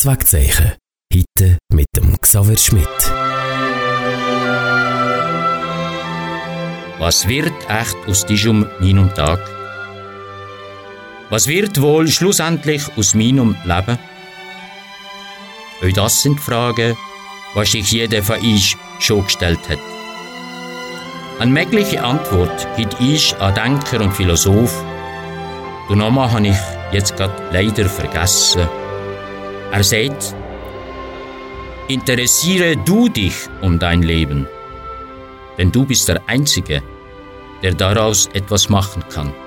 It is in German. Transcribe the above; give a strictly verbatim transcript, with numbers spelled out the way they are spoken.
Kurzwegzeichen. Heute mit dem Xaver Schmidt. Was wird echt aus diesem meinem Tag? Was wird wohl schlussendlich aus meinem Leben? Auch das sind Fragen, die sich jeder von euch schon gestellt hat. Eine mögliche Antwort gibt ich an Denker und Philosoph. Den Namen habe ich jetzt gerade leider vergessen. Er sagt: Interessiere du dich um dein Leben, denn du bist der Einzige, der daraus etwas machen kann.